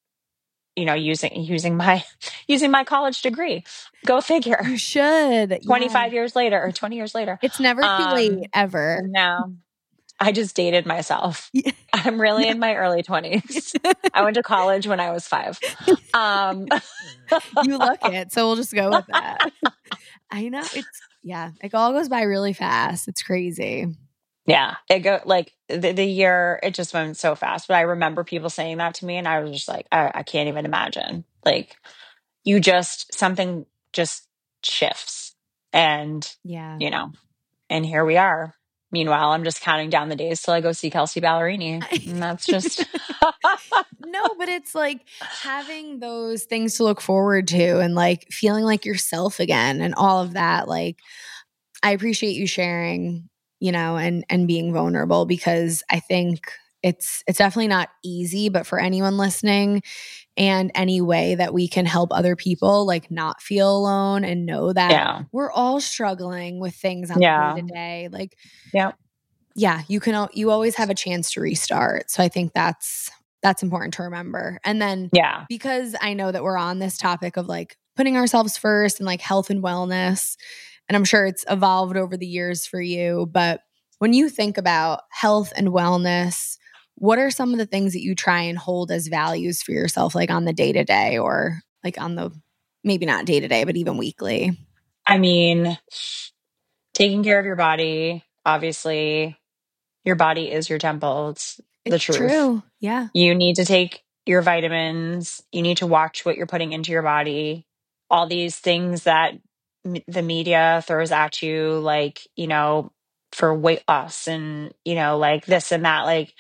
using my college degree. Go figure. You should. 25 years later or 20 years later. It's never too late ever. No. I just dated myself. Yeah. I'm really Yeah. in my early 20s. I went to college when I was 5. Um, You look it, so we'll just go with that. I know. It all goes by really fast. It's crazy. yeah, it go like the year, it just went so fast. But I remember people saying that to me, and I was just like, I can't even imagine. Like, something just shifts. And, Yeah. you know, and here we are. Meanwhile, I'm just counting down the days till I go see Kelsey Ballerini. And that's just, No, but it's like having those things to look forward to and like feeling like yourself again and all of that. Like, I appreciate you sharing, and being vulnerable, because I think it's definitely not easy, but for anyone listening, and any way that we can help other people like not feel alone and know that yeah, we're all struggling with things on the day yeah, to day. Like, yeah, yeah, you always have a chance to restart. So I think that's important to remember. And then, yeah. because I know that we're on this topic of like putting ourselves first and like health and wellness, and I'm sure it's evolved over the years for you, but when you think about health and wellness, what are some of the things that you try and hold as values for yourself, like on the day to day, or like on the, maybe not day to day, but even weekly? I mean, taking care of your body, obviously, your body is your temple. It's the It's truth. true. Yeah. You need to take your vitamins. You need to watch what you're putting into your body. All these things that the media throws at you, like, for weight loss and, like this and that, like,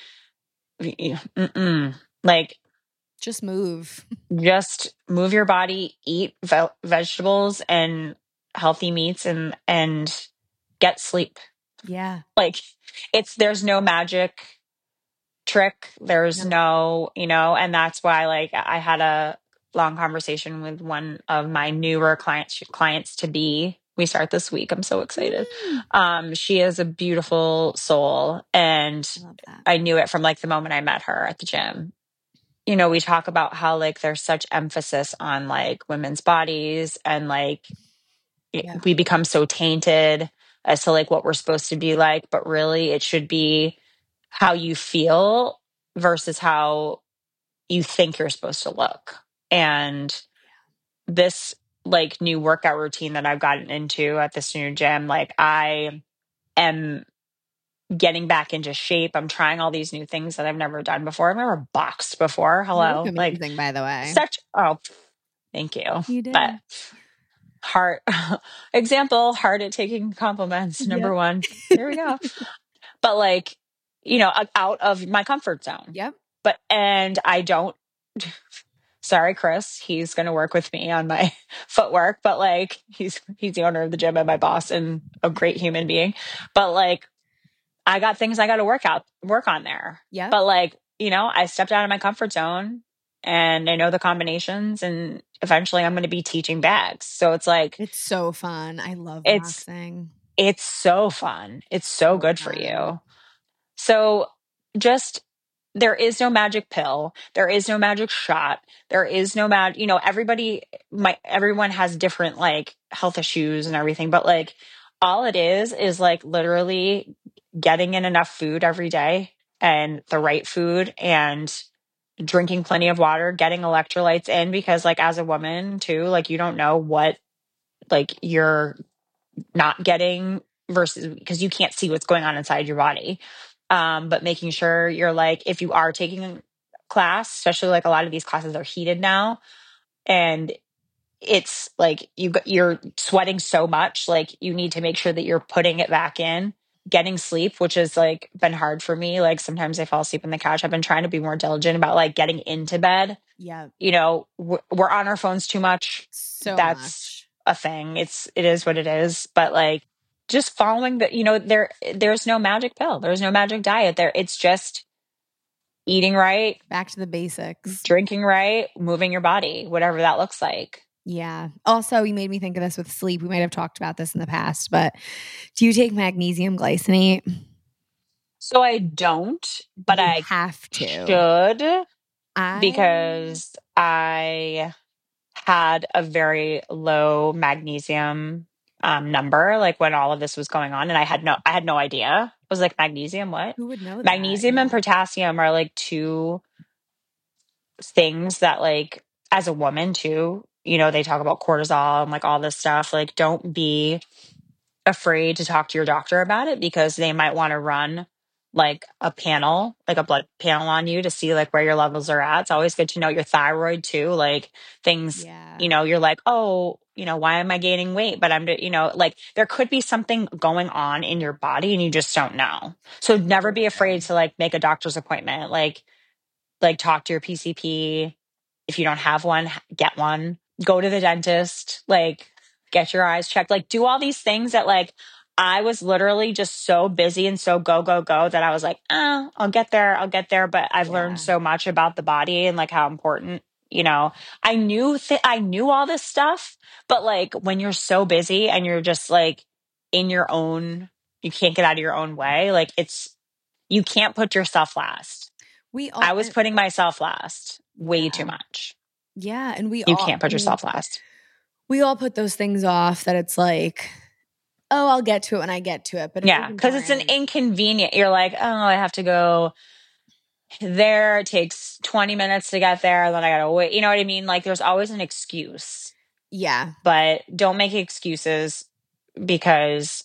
like, Just move. just move your body, eat vegetables and healthy meats, and get sleep. Yeah. Like, there's no magic trick. There's No. no, and that's why, like, I had a long conversation with one of my newer clients to be. We start this week. I'm so excited. Mm, She is a beautiful soul, and I love that. I knew it from like the moment I met her at the gym. We talk about how like there's such emphasis on like women's bodies, and like Yeah. we become so tainted as to like what we're supposed to be like, but really it should be how you feel versus how you think you're supposed to look. And this like new workout routine that I've gotten into at this new gym, like I am getting back into shape. I'm trying all these new things that I've never done before. I've never boxed before. You look Hello. Like, amazing, by the way. oh, thank you. You But do. heart example, hard at taking compliments, Yep. number one. Here we go. But like, out of my comfort zone. Yep. And I don't, sorry, Chris, he's going to work with me on my footwork, but like, he's the owner of the gym and my boss and a great human being. But like, I got things I got to work on there. Yep. But like, I stepped out of my comfort zone, and I know the combinations, and eventually I'm going to be teaching bags. So it's like, It's so fun. I love it's, boxing. it's so fun. It's so So good for fun. you. So just, there is no magic pill. There is no magic shot. There is no everyone has different like health issues and everything, but like all it is like literally getting in enough food every day, and the right food, and drinking plenty of water, getting electrolytes in, because like as a woman too, like you don't know what like you're not getting, versus because you can't see what's going on inside your body. But making sure you're like, if you are taking a class, especially like a lot of these classes are heated now, and it's like you're sweating so much, like you need to make sure that you're putting it back in. Getting sleep, which has like been hard for me. Like sometimes I fall asleep on the couch. I've been trying to be more diligent about like getting into bed. Yep. We're on our phones too much. So That's much. a thing. It is what it is. But like just following there's no magic pill. There's no magic diet there. It's just eating right, Back to the basics. drinking right, moving your body, whatever that looks like. Yeah. Also, you made me think of this with sleep. We might have talked about this in the past, but do you take magnesium glycinate? So I don't, but You I have to. should, I because I had a very low magnesium number, like when all of this was going on, and I had no idea. I was like, magnesium, what? Who would know that? Magnesium and Yeah. potassium are like two things that, like, as a woman too, they talk about cortisol and like all this stuff. Like, don't be afraid to talk to your doctor about it, because they might want to run like a panel, like a blood panel on you to see like where your levels are at. It's always good to know your thyroid too, like things, Yeah. you're like, oh, why am I gaining weight? But like there could be something going on in your body and you just don't know. So never be afraid Totally. to like make a doctor's appointment. Like talk to your PCP. If you don't have one, get one. Go to the dentist, like get your eyes checked. Like do all these things that, like, I was literally just so busy and so go go go that I was like, I'll get there, I'll get there. But I've learned Yeah. so much about the body and like how important, I knew all this stuff, but like when you're so busy and you're just like in your own, you can't get out of your own way. Like you can't put yourself last. We I all, was putting myself last way too yeah. much. Yeah. And we You all, can't I put mean, yourself last. we all put those things off that it's like, oh, I'll get to it when I get to it. But it is Yeah, because it's an important. inconvenient. You're like, oh, I have to go there. It takes 20 minutes to get there. And then I got to wait. You know what I mean? Like there's always an excuse, Yeah. but don't make excuses because,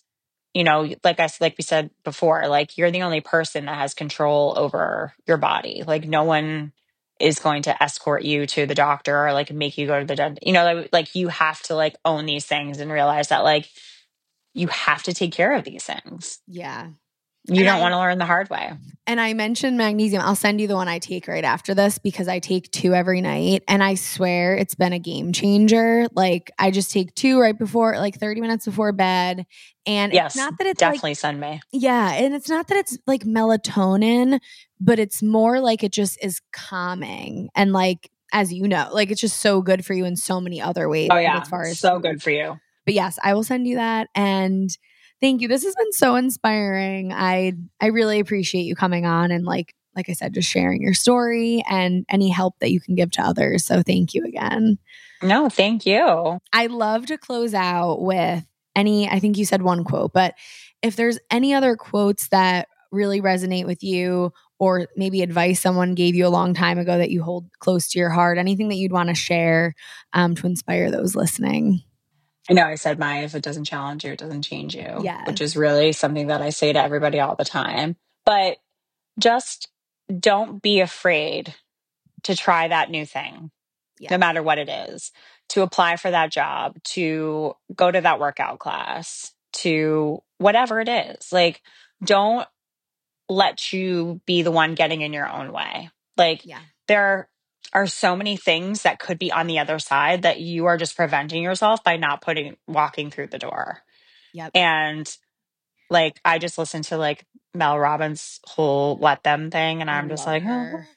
like we said before, like you're the only person that has control over your body. Like no one is going to escort you to the doctor or like make you go to the dentist. Like you have to like own these things and realize that like you have to take care of these things. Yeah. You And don't want to learn the hard way. I mentioned magnesium. I'll send you the one I take right after this because I take 2 every night. And I swear it's been a game changer. Like I just take 2 right before, like 30 minutes before bed. And it's Yes, not that it's like, definitely send me. yeah. And it's not that it's like melatonin, but it's more like it just is calming. And like, as you know, like it's just so good for you in so many other ways. Oh Like yeah, as far as so food. good for you. But yes, I will send you that. And thank you. This has been so inspiring. I really appreciate you coming on and like I said, just sharing your story and any help that you can give to others. So thank you again. No, thank you. I love to close out with I think you said one quote, but if there's any other quotes that really resonate with you or maybe advice someone gave you a long time ago that you hold close to your heart, anything that you'd want to share to inspire those listening. I know I said if it doesn't challenge you, it doesn't change you, which Yes. is really something that I say to everybody all the time. But just don't be afraid to try that new thing, no Yeah. matter what it is, to apply for that job, to go to that workout class, to whatever it is. Like, don't let you be the one getting in your own way. Like, Yeah. there are so many things that could be on the other side that you are just preventing yourself by not walking through the door. Yep. And like, I just listened to like Mel Robbins' whole Let Them thing, and I I'm just love like, her.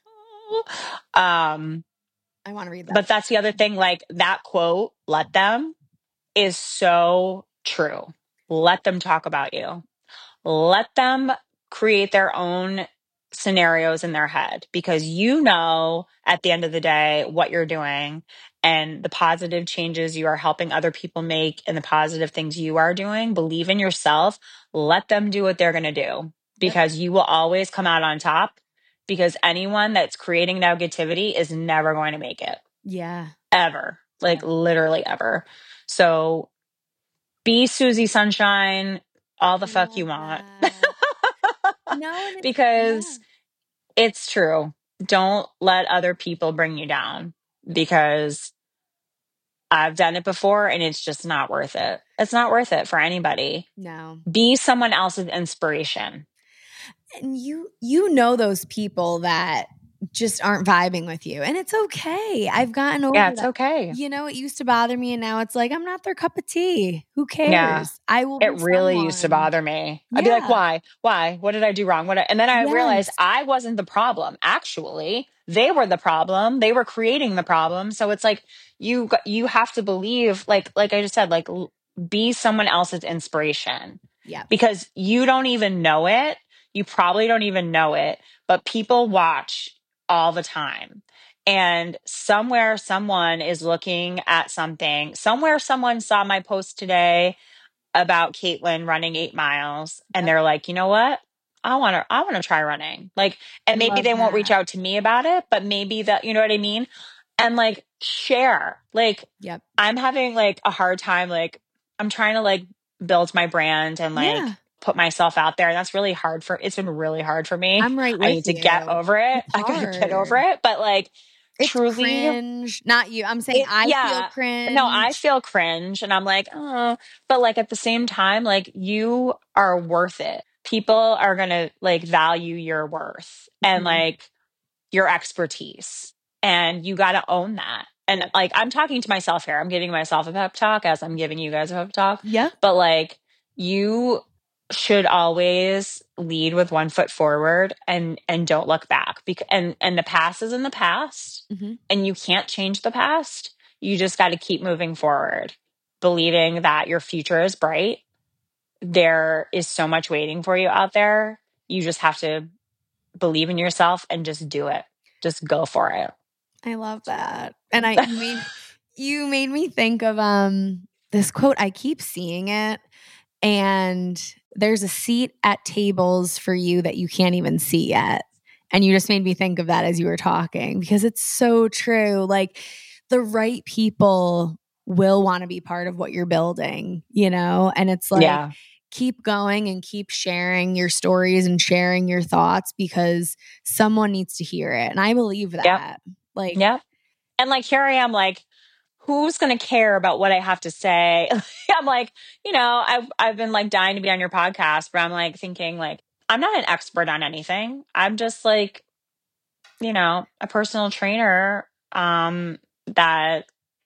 um, I want to read that. but that's the other thing. Like that quote, "Let them," is so true. Let them talk about you. Let them create their own scenarios in their head, because at the end of the day what you're doing and the positive changes you are helping other people make and the positive things you are doing. Believe in yourself. Let them do what they're going to do, Yep. because you will always come out on top, because anyone that's creating negativity is never going to make it, Yeah. ever, like Yep. literally ever. So be Susie Sunshine all the I fuck you love want. that. No, and it's yeah. Because it's true. Don't let other people bring you down, because I've done it before and it's just not worth it. It's not worth it for anybody. No. Be someone else's inspiration. And you know those people that just aren't vibing with you. And it's okay. I've gotten Yeah, over it's that. okay. It used to bother me and now it's like I'm not their cup of tea. Who Yeah. cares? I will It be really used to someone. bother me. I'd be like, Yeah. why? Why? What did I do wrong? And then I realized Yes. I wasn't the problem. Actually, they were the problem. They were creating the problem. So it's like you have to believe, like I just said, like be someone else's inspiration, Yeah. because you don't even know it. You probably don't even know it, but people watch all the time. And somewhere someone is looking at something. Somewhere someone saw my post today. about Caitlin running 8 miles and they're like, you know what? I want to try running. Like, I and maybe love they won't reach that. out to me about it, but maybe that, you know what I mean? And like share. Like, Yep. I'm having like a hard time. Like, I'm trying to like build my brand and Yeah. like put myself out there. And that's really hard it's been really hard for me. I'm right I with need to get you. over it. It's I gotta get over hard. it. But like, It's truly, cringe. Not you. I'm saying I feel yeah. No, I cringe. feel cringe and I'm like, oh, but like at the same time, like you are worth it. People are going to like value your worth and Mhm. like your expertise. And you got to own that. And Yep. like, I'm talking to myself here. I'm giving myself a pep talk as I'm giving you guys a pep talk. Yep. But like, you should always lead with one foot forward and don't look back because and the past is in the past Hmm. and you can't change the past. You just got to keep moving forward, believing that your future is bright. There is so much waiting for you out there. You just have to believe in yourself and just do it. Just go for it. I love that. And you made me think of this quote. I keep seeing it, and there's a seat at tables for you that you can't even see yet. And you just made me think of that as you were talking because it's so true. Like the right people will want to be part of what you're building, you know? And it's like Yeah. keep going and keep sharing your stories and sharing your thoughts because someone needs to hear it. And I believe Yep. that. Like, Yep. And like here I am like who's going to care about what I have to say? I'm like, I've been like dying to be on your podcast, but I'm like thinking like I'm not an expert on anything. I'm just like, a personal trainer that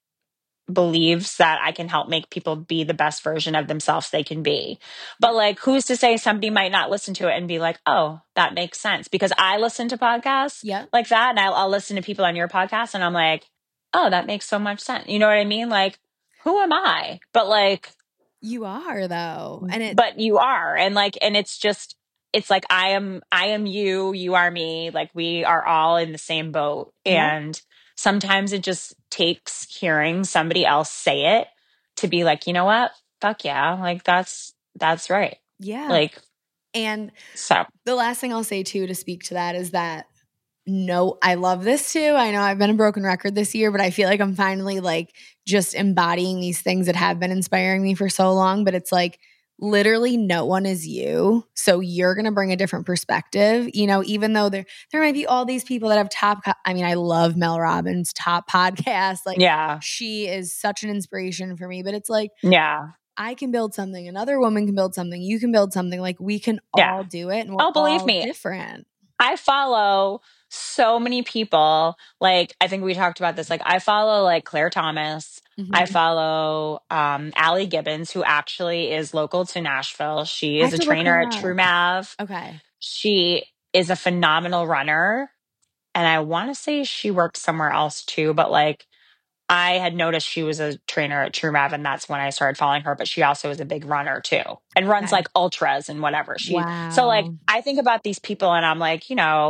believes that I can help make people be the best version of themselves they can be. But yep, like who's to say somebody might not listen to it and be like, "Oh, that makes sense." Because I listen to podcasts yep, like that and I'll listen to people on your podcast and I'm like, "Oh, that makes so much sense." You know what I mean? Like who am I? But like you are though. And it, but you are and it's like I am you, you are me, like we are all in the same boat yep, and sometimes it just takes hearing somebody else say it to be like, you know what, fuck yeah, like that's right, yeah. like And so the last thing I'll say too to speak to that is that no, I love this too. I know I've been a broken record this year, but I feel like I'm finally like just embodying these things that have been inspiring me for so long. But it's like literally no one is you. So you're gonna bring a different perspective. You know, even though there might be all these people that have I mean, I love Mel Robbins' top podcast. Like yeah, she is such an inspiration for me. But it's like yeah, I can build something, another woman can build something, you can build something. Like we can yeah. all do it and we're Oh, believe all me, different. I follow so many people. Like, I think we talked about this. Like, I follow like Claire Thomas. I Mhm. follow Allie Gibbons, who actually is local to Nashville. She I is have a to look trainer her at up. TrueMav. Okay. She is a phenomenal runner. And I want to say she worked somewhere else too, but like I had noticed she was a trainer at TrueMav, and that's when I started following her. But she also is a big runner too, and runs Okay. like ultras and whatever. So like Wow. I think about these people, and I'm like,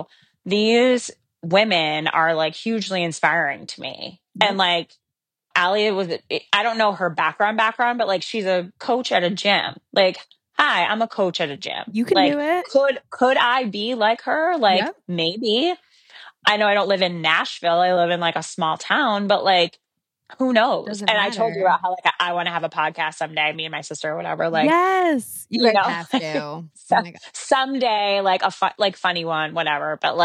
these women are like hugely inspiring to me. And Yep. like Allie I don't know her background, but like she's a coach at a gym. Like, hi, I'm a coach at a gym. You can do Like, it. could I be like her? Like, Yep. maybe. I know I don't live in Nashville. I live in like a small town, but like who knows? Doesn't And I told you matter. about how like I want to have a podcast someday, me and my sister or whatever. Like, Yes. You you guys know, have to. Oh so, my God. someday like like funny one, whatever. But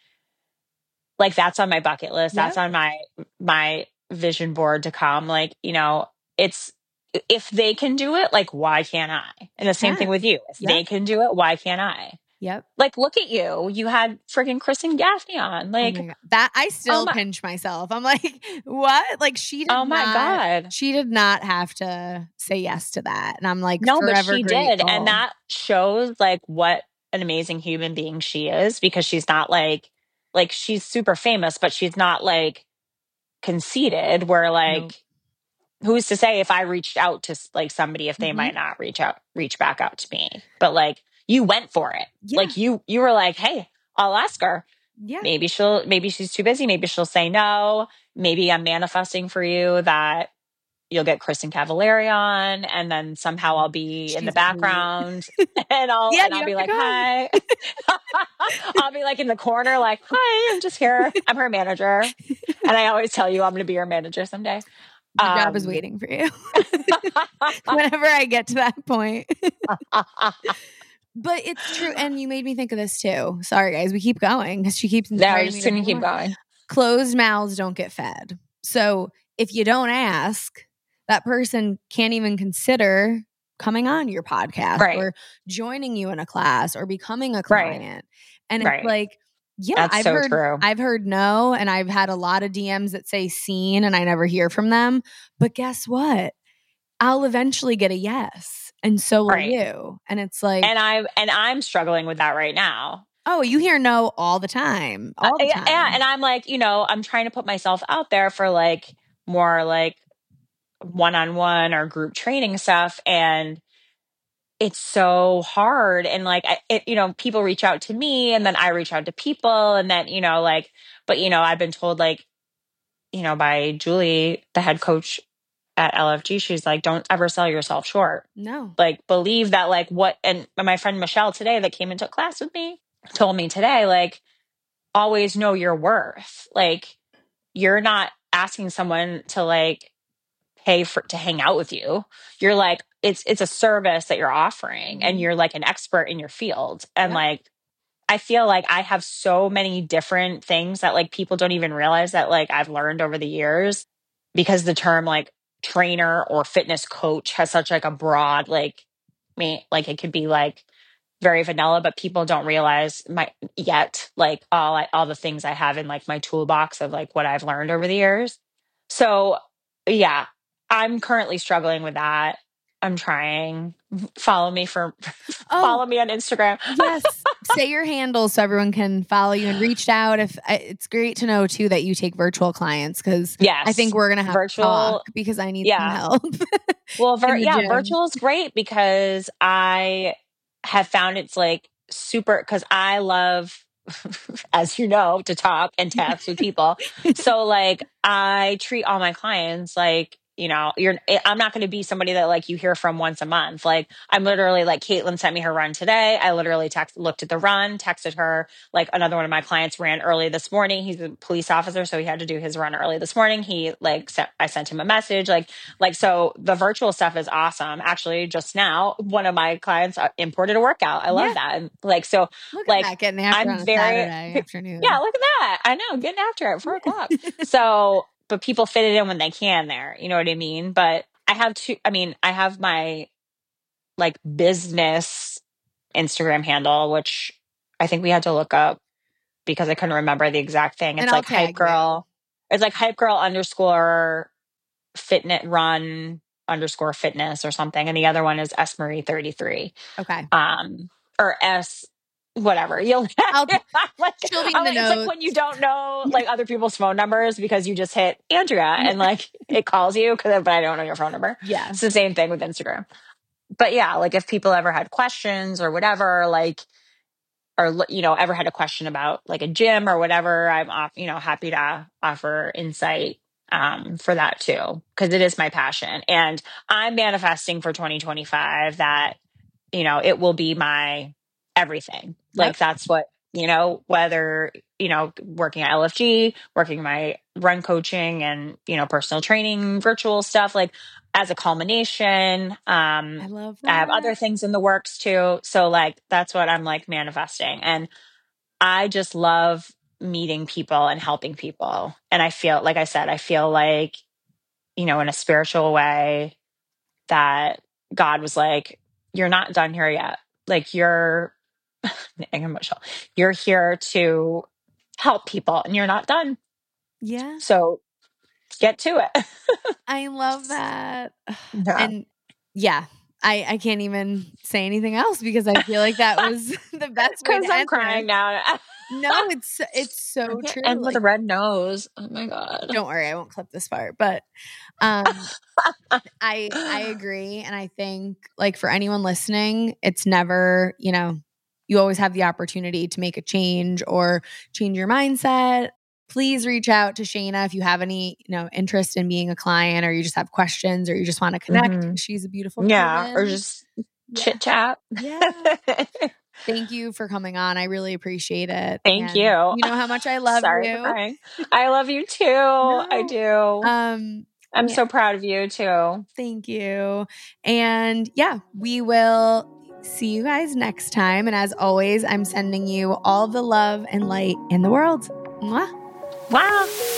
like that's on my bucket list. That's Yep. on my vision board to come. Like, it's if they can do it, like why can't I? And the same thing Can. with you. If Yep. they can do it, why can't I? Yep. Like, look at you. You had freaking Kristen Gaffney on. Oh Like, my God. That I oh still my, pinch myself. I'm like, what? Like oh my God. she did not have to say yes to that. And I'm like No, but forever she did. And grateful. that shows like what an amazing human being she is because she's not like she's super famous, but she's not like conceited where Nope. like who's to say if I reached out to like somebody if they Hmm. might not reach back out to me. But like you went for it. Yeah. Like you were like, "Hey, I'll ask her. Yeah. Maybe she's too busy, maybe she'll say no. Maybe I'm manifesting for you that you'll get Kristen Cavallari on, and then somehow I'll be in the She's sweet. background and I'll Yeah, and you I'll have be to like, come. hi. I'll be like in the corner, like, hi, I'm just here. I'm her manager. And I always tell you I'm gonna be your manager someday. The job is waiting for you whenever I get to that point. But it's true. And you made me think of this too. Sorry, guys. We keep going because she keeps No, we're inspiring me just to gonna do keep more. going. Closed mouths don't get fed. So if you don't ask, that person can't even consider coming on your podcast Right. or joining you in a class or becoming a Right. client. And it's Right. like, yeah, That's so true. I've heard no, and I've had a lot of DMs that say seen and I never hear from them. But guess what? I'll eventually get a yes. And so will Right. you. And it's like, And I'm struggling with that right now. oh, you hear no all the time. All the Yeah, time. and I'm like, I'm trying to put myself out there for like more like one-on-one or group training stuff, and it's so hard. And like people reach out to me, and then I reach out to people, and then like, but I've been told, like, by Julie, the head coach at LFG, she's like, don't ever sell yourself short. No. Like, believe that, like, what, and my friend Michelle today that came and took class with me told me today, like, always know your worth. Like, you're not asking someone to like pay for to hang out with you. You're like, it's a service that you're offering, and Mhm. you're like an expert in your field. And Yep. like, I feel like I have so many different things that like people don't even realize that like I've learned over the years, because the term like trainer or fitness coach has such like a broad, like, like it could be like very vanilla, but people don't realize like all the things I have in like my toolbox of like what I've learned over the years. So yeah, I'm currently struggling with that. I'm trying. Follow me for Oh, follow me on Instagram. yes. Say your handle so everyone can follow you and reach out. If it's great to know too that you take virtual clients, because I think Yes. we're gonna have to talk Virtual. because I need some Yeah. help Well, in the gym. virtual is great because I have found it's like super, because I love, as you know, to talk and text with people. So like I treat all my clients like, I'm not going to be somebody that like you hear from once a month. Like, I'm literally like, Caitlin sent me her run today. I literally looked at the run, texted her. Like, another one of my clients ran early this morning. He's a police officer, so he had to do his run early this morning. I sent him a message. Like, so the virtual stuff is awesome. Actually, just now, one of my clients imported a workout. I love Yeah. that. And like, so Look at like, that, getting after I'm on a very, Saturday yeah, afternoon. look at that. I know, getting after it, 4 o'clock. So, but people fit it in when they can there. You know what I mean? But I have my like business Instagram handle, which I think we had to look up because I couldn't remember the exact thing. And It's I'll like hype tag you. girl. It's like hype girl underscore fitness run underscore fitness or something. And the other one is S Marie 33. Okay. Or S whatever. You'll I'll she'll be in the it's like when you notes. don't know like other people's phone numbers because you just hit Andrea and like it calls you, but I don't know your phone number. Yeah. It's the same thing with Instagram. But yeah, like if people ever had questions or whatever, like, or ever had a question about like a gym or whatever, I'm happy to offer insight for that too, because it is my passion. And I'm manifesting for 2025 that it will be my everything. Yep. Like, that's what, whether working at LFG, working my run coaching and personal training virtual stuff, like, as a culmination. I love I have that. other things in the works too. So like, that's what I'm like manifesting. And I just love meeting people and helping people. And I feel, like I said, I feel like, in a spiritual way, that God was like, you're not done here yet. Like, you're emotional. You're here to help people and you're not done. Yeah. So get to it. I love that. Yeah. And yeah, I can't even say anything else because I feel like that was the best way Because to I'm end crying this. now. No, it's I so can't true. end with Like, a red nose. Oh my God. don't worry, I won't clip this part. But I agree. And I think like for anyone listening, it's never, you always have the opportunity to make a change or change your mindset. please reach out to Shayna if you have any, interest in being a client, or you just have questions, or you just want to connect. She's a beautiful Yeah, or person. just chit chat. Yeah. Thank you for coming on. I really appreciate it. Thank And you. You know how much I love Sorry you. for crying. I love you too. I do. I'm so proud of you too. Thank you. And yeah, we will see you guys next time. And as always, I'm sending you all the love and light in the world. Mwah. Wow.